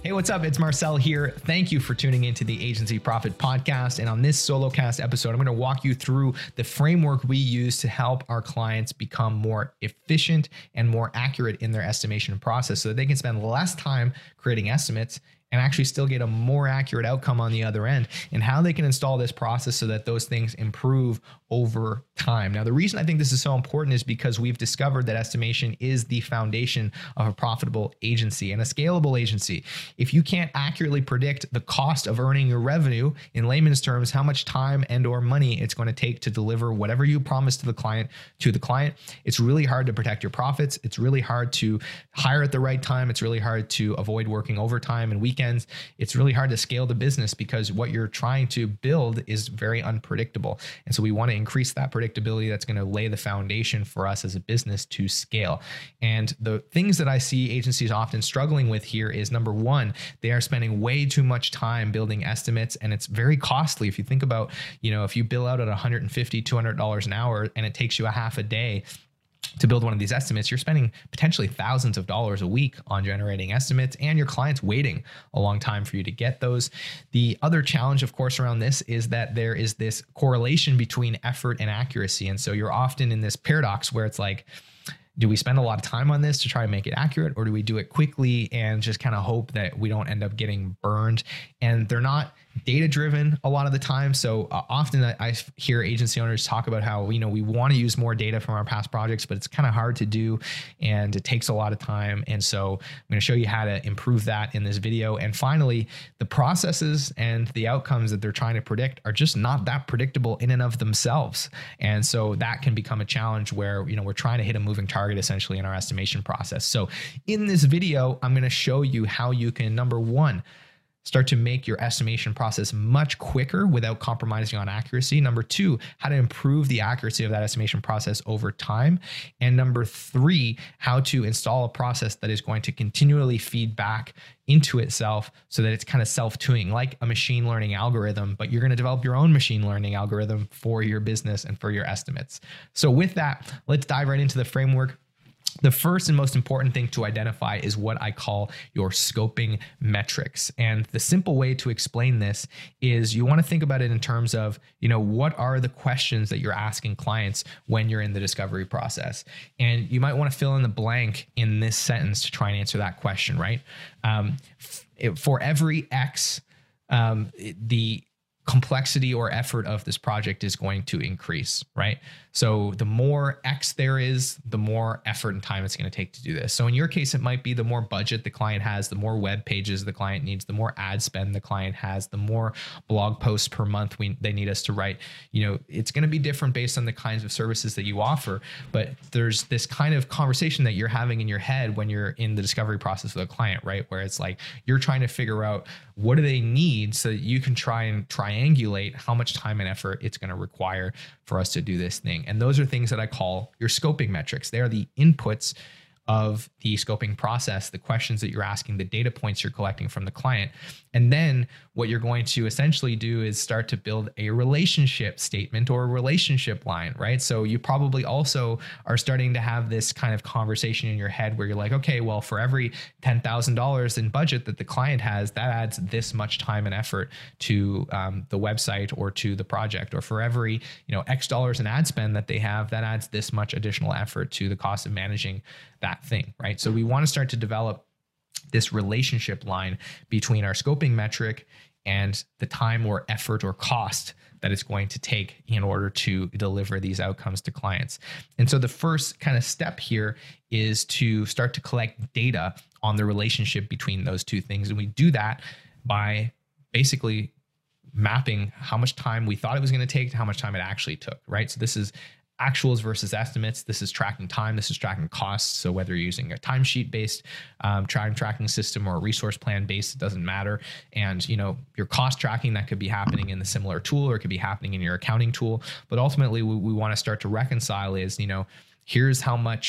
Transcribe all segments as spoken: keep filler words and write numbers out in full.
Hey, what's up? It's Marcel here. Thank you for tuning into the Agency Profit Podcast. And on this solo cast episode, I'm going to walk you through the framework we use to help our clients become more efficient and more accurate in their estimation process so that they can spend less time creating estimates and actually still get a more accurate outcome on the other end, and how they can install this process so that those things improve over time. Now, the reason I think this is so important is because we've discovered that estimation is the foundation of a profitable agency and a scalable agency. If you can't accurately predict the cost of earning your revenue, in layman's terms, how much time and or money it's going to take to deliver whatever you promise to the client to the client, it's really hard to protect your profits. It's really hard to hire at the right time. It's really hard to avoid working overtime and weekends. It's really hard to scale the business because what you're trying to build is very unpredictable. And so we want to increase that predictability. That's going to lay the foundation for us as a business to scale. And the things that I see agencies often struggling with here is, number one, they are spending way too much time building estimates, and it's very costly. If you think about, you know, if you bill out at one hundred fifty dollars, two hundred dollars an hour and it takes you a half a day to build one of these estimates, you're spending potentially thousands of dollars a week on generating estimates, and your client's waiting a long time for you to get those. The other challenge, of course, around this is that there is this correlation between effort and accuracy. And so you're often in this paradox where it's like, do we spend a lot of time on this to try and make it accurate, or do we do it quickly and just kind of hope that we don't end up getting burned? And they're not data driven a lot of the time. So uh, often I, I hear agency owners talk about how, you know, we want to use more data from our past projects, but it's kind of hard to do and it takes a lot of time. And so I'm going to show you how to improve that in this video. And finally, the processes and the outcomes that they're trying to predict are just not that predictable in and of themselves. And so that can become a challenge where, you know, we're trying to hit a moving target essentially in our estimation process. So in this video, I'm going to show you how you can, number one, start to make your estimation process much quicker without compromising on accuracy. Number two, how to improve the accuracy of that estimation process over time. And number three, how to install a process that is going to continually feed back into itself so that it's kind of self-tuning, like a machine learning algorithm, but you're going to develop your own machine learning algorithm for your business and for your estimates. So with that, let's dive right into the framework. The first and most important thing to identify is what I call your scoping metrics. And the simple way to explain this is you want to think about it in terms of, you know, what are the questions that you're asking clients when you're in the discovery process? And you might want to fill in the blank in this sentence to try and answer that question, right? Um, for every X, um, the complexity or effort of this project is going to increase, right? So the more X there is, the more effort and time it's going to take to do this. So in your case, it might be the more budget the client has, the more web pages the client needs, the more ad spend the client has, the more blog posts per month we, they need us to write. You know, it's going to be different based on the kinds of services that you offer, but there's this kind of conversation that you're having in your head when you're in the discovery process with a client, right? Where it's like, you're trying to figure out what do they need so that you can try and triangulate how much time and effort it's going to require for us to do this thing. And those are things that I call your scoping metrics. They are the inputs of the scoping process, the questions that you're asking, the data points you're collecting from the client. And then what you're going to essentially do is start to build a relationship statement or a relationship line, right? So you probably also are starting to have this kind of conversation in your head where you're like, okay, well, for every ten thousand dollars in budget that the client has, that adds this much time and effort to um, the website or to the project. Or for every, you know, X dollars in ad spend that they have, that adds this much additional effort to the cost of managing that thing, right? So we want to start to develop this relationship line between our scoping metric and the time or effort or cost that it's going to take in order to deliver these outcomes to clients. And so the first kind of step here is to start to collect data on the relationship between those two things. And we do that by basically mapping how much time we thought it was going to take to how much time it actually took, right? So this is actuals versus estimates. This is tracking time. This is tracking costs. So whether you're using a timesheet based um, time tracking system or a resource plan based, it doesn't matter. And, you know, your cost tracking, that could be happening in the similar tool, or it could be happening in your accounting tool. But ultimately, we, we want to start to reconcile is, you know, here's how much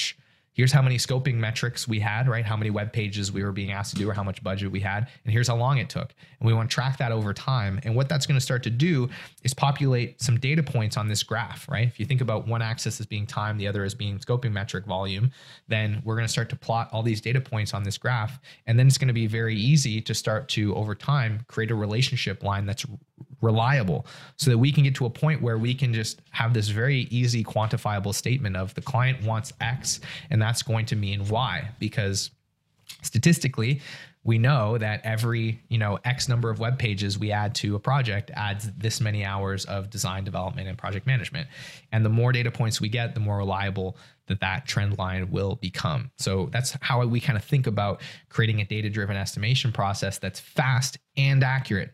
Here's how many scoping metrics we had, right? How many web pages we were being asked to do or how much budget we had. And here's how long it took. And we want to track that over time. And what that's going to start to do is populate some data points on this graph, right? If you think about one axis as being time, the other as being scoping metric volume, then we're going to start to plot all these data points on this graph. And then it's going to be very easy to start to, over time, create a relationship line that's reliable so that we can get to a point where we can just have this very easy quantifiable statement of the client wants X and that's going to mean Y, because statistically we know that every, you know, X number of web pages we add to a project adds this many hours of design development and project management. And the more data points we get, the more reliable that that trend line will become. So that's how we kind of think about creating a data-driven estimation process that's fast and accurate.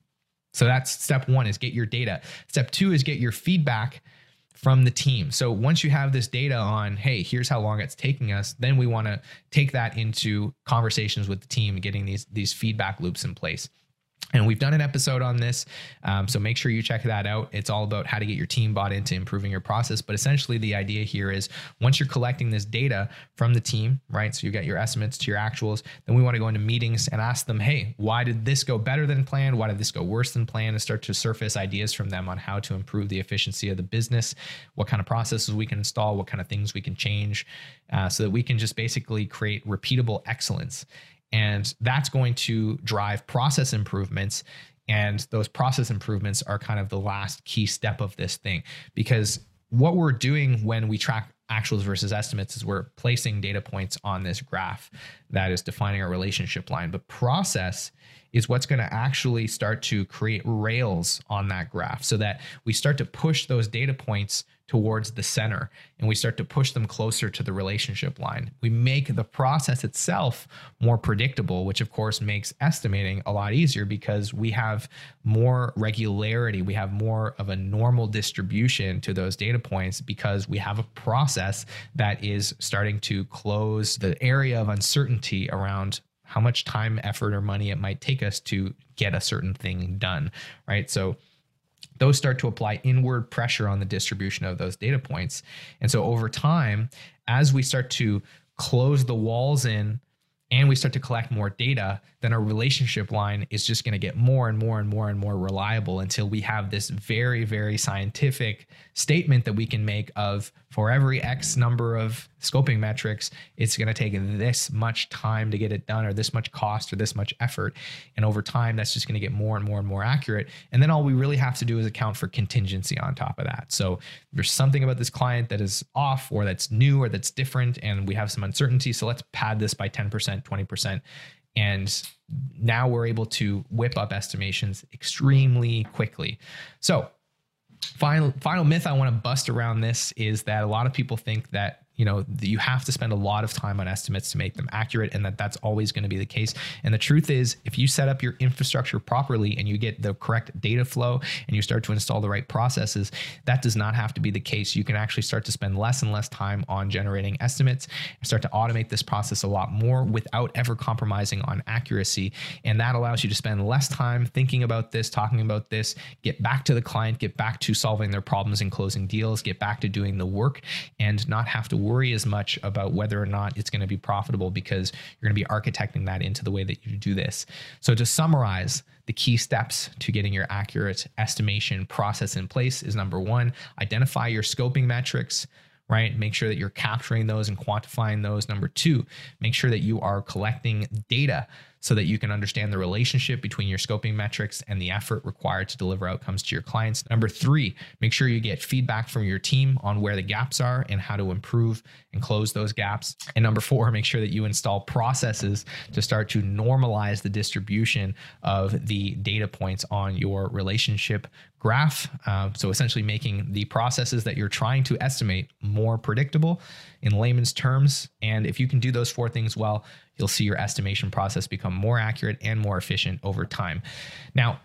So that's step one, is get your data. Step two is get your feedback from the team. So once you have this data on, hey, here's how long it's taking us, then we want to take that into conversations with the team, getting these, these feedback loops in place. And we've done an episode on this, um, so make sure you check that out. It's all about how to get your team bought into improving your process. But essentially the idea here is once you're collecting this data from the team, right? So you get your estimates to your actuals, then we want to go into meetings and ask them, hey, why did this go better than planned? Why did this go worse than planned? And start to surface ideas from them on how to improve the efficiency of the business, what kind of processes we can install, what kind of things we can change, uh, so that we can just basically create repeatable excellence. And that's going to drive process improvements. And those process improvements are kind of the last key step of this thing, because what we're doing when we track actuals versus estimates is we're placing data points on this graph that is defining our relationship line. But process is what's going to actually start to create rails on that graph so that we start to push those data points towards the center and we start to push them closer to the relationship line. We make the process itself more predictable, which of course makes estimating a lot easier because we have more regularity. We have more of a normal distribution to those data points because we have a process that is starting to close the area of uncertainty around how much time, effort, or money it might take us to get a certain thing done, right? So those start to apply inward pressure on the distribution of those data points. And so over time, as we start to close the walls in and we start to collect more data, then our relationship line is just going to get more and more and more and more reliable until we have this very, very scientific statement that we can make of, for every X number of scoping metrics, it's going to take this much time to get it done, or this much cost, or this much effort. And over time, that's just going to get more and more and more accurate. And then all we really have to do is account for contingency on top of that. So if there's something about this client that is off, or that's new, or that's different, and we have some uncertainty, so let's pad this by ten percent, twenty percent. And now we're able to whip up estimations extremely quickly. So final, final myth I want to bust around this is that a lot of people think that, you know, you have to spend a lot of time on estimates to make them accurate, and that that's always going to be the case. And the truth is, if you set up your infrastructure properly and you get the correct data flow and you start to install the right processes, that does not have to be the case. You can actually start to spend less and less time on generating estimates and start to automate this process a lot more without ever compromising on accuracy. And that allows you to spend less time thinking about this, talking about this, get back to the client, get back to solving their problems and closing deals, get back to doing the work, and not have to worry worry as much about whether or not it's going to be profitable, because you're going to be architecting that into the way that you do this. So to summarize, the key steps to getting your accurate estimation process in place is, number one, identify your scoping metrics, right? Make sure that you're capturing those and quantifying those. Number two, make sure that you are collecting data so that you can understand the relationship between your scoping metrics and the effort required to deliver outcomes to your clients. Number three, make sure you get feedback from your team on where the gaps are and how to improve and close those gaps. And number four, make sure that you install processes to start to normalize the distribution of the data points on your relationship graph. Uh, so essentially making the processes that you're trying to estimate more predictable in layman's terms. And if you can do those four things well, you'll see your estimation process become more accurate and more efficient over time. Now,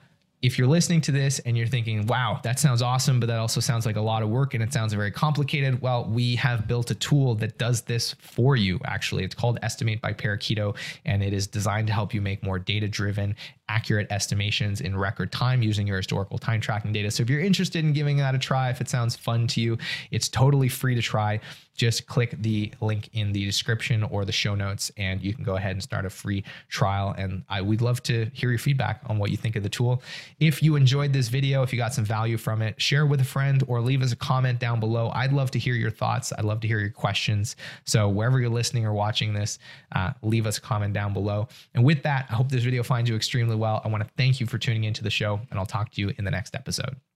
if you're listening to this and you're thinking, wow, that sounds awesome, but that also sounds like a lot of work and it sounds very complicated, well, we have built a tool that does this for you, actually. It's called Estimate by Parakeeto, and it is designed to help you make more data-driven, accurate estimations in record time using your historical time tracking data. So if you're interested in giving that a try, if it sounds fun to you, it's totally free to try. Just click the link in the description or the show notes, and you can go ahead and start a free trial. And I would love to hear your feedback on what you think of the tool. If you enjoyed this video, if you got some value from it, share with a friend or leave us a comment down below. I'd love to hear your thoughts. I'd love to hear your questions. So wherever you're listening or watching this, uh, leave us a comment down below. And with that, I hope this video finds you extremely well. I want to thank you for tuning into the show, and I'll talk to you in the next episode.